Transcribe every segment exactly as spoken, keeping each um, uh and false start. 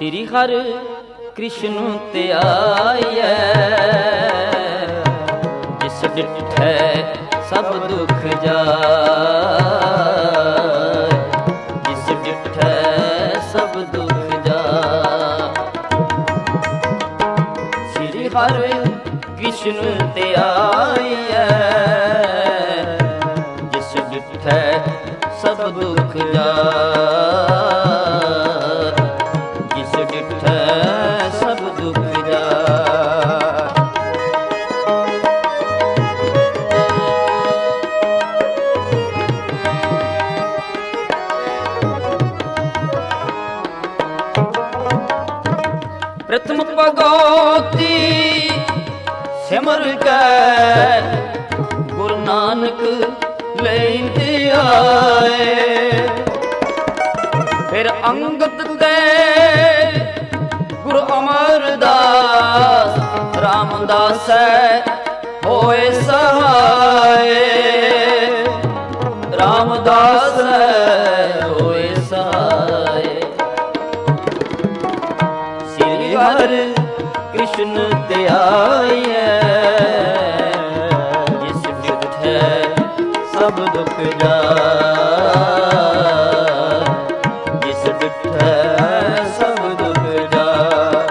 श्री हर कृष्ण त्यायै, जिस डिठै सब दुख जाय, जिस डिठै सब दुख जाय। श्री हर कृष्ण त्यायै, जिस डिठै सब दुख जाय, जिस डिठै सब दुख जाय। प्रथम भगवती सिमर के गुरु नानक लेंदे आए, फिर अंगद दे गुरु अमरदास रामदास होए सहाय, रामदास होए सहाय। श्री हर कृष्ण त्यायै, जिस डिठै सब दुख जाय, जिस डिठै सब दुख जाय।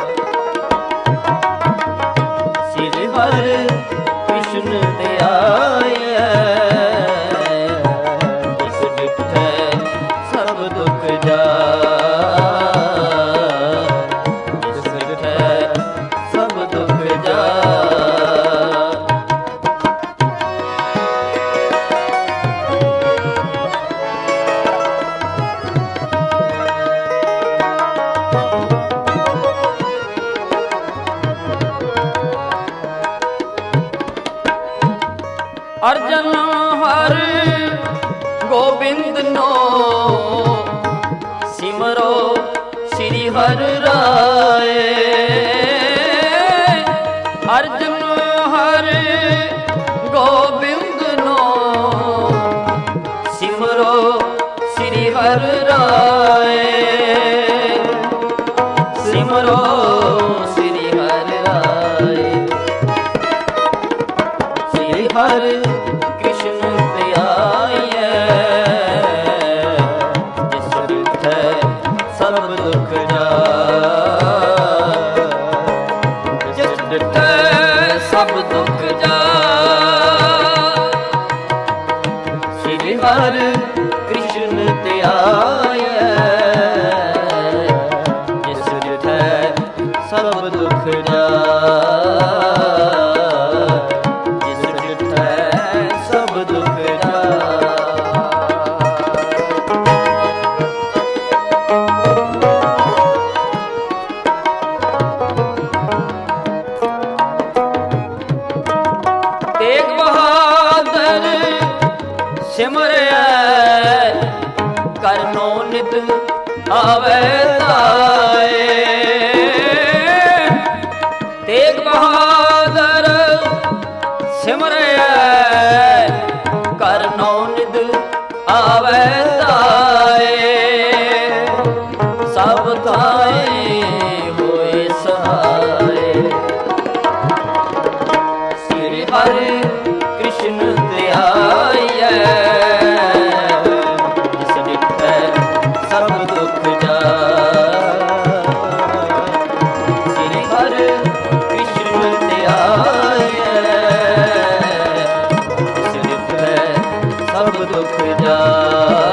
श्री हर कृष्ण त्यायै, जिस डिठै सब दुख जाय, जिस डिठै सब दुख जाय। अर्जन हर गोबिंद नो सिमरो श्री हर राय, अर्जन हर गोबिंद नो सिमरो श्री हर राय, सिमरो श्री हर राय। श्री हर कृष्ण त्यायै, जिस डिठै सब दुख जाय, जिस डिठै सब दुख जाय। श्री हर कृष्ण त्यायै, जिस डिठै सब दुख जाय, जिस डिठै सब दुख जाय। तेग बहादुर सिमरै करनो नित आवे ताय, तेग बहादुर सिमरै करनो नित आवे ताय, सब थाए होए सहाय। श्री हर कृष्ण त्यायै, जिस डिठै सब दुख जाय। श्री हर कृष्ण त्यायै, जिस डिठै सब दुख जाय।